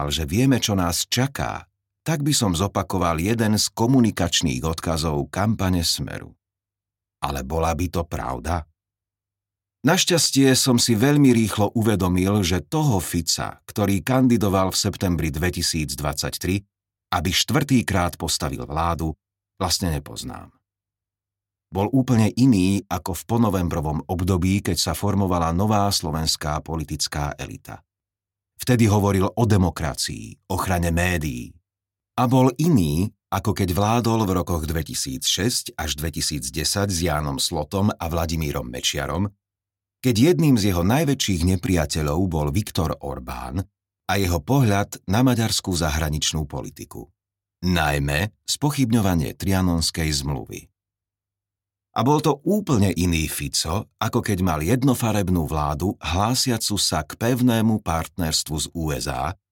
že vieme, čo nás čaká, tak by som zopakoval jeden z komunikačných odkazov kampane Smeru. Ale bola by to pravda? Našťastie som si veľmi rýchlo uvedomil, že toho Fica, ktorý kandidoval v septembri 2023, aby štvrtýkrát postavil vládu, vlastne nepoznám. Bol úplne iný ako v ponovembrovom období, keď sa formovala nová slovenská politická elita. Vtedy hovoril o demokracii, ochrane médií. A bol iný, ako keď vládol v rokoch 2006 až 2010 s Jánom Slotom a Vladimírom Mečiarom, keď jedným z jeho najväčších nepriateľov bol Viktor Orbán a jeho pohľad na maďarskú zahraničnú politiku. Najmä spochybňovanie Trianonskej zmluvy. A bol to úplne iný Fico, ako keď mal jednofarebnú vládu hlásiacu sa k pevnému partnerstvu z USA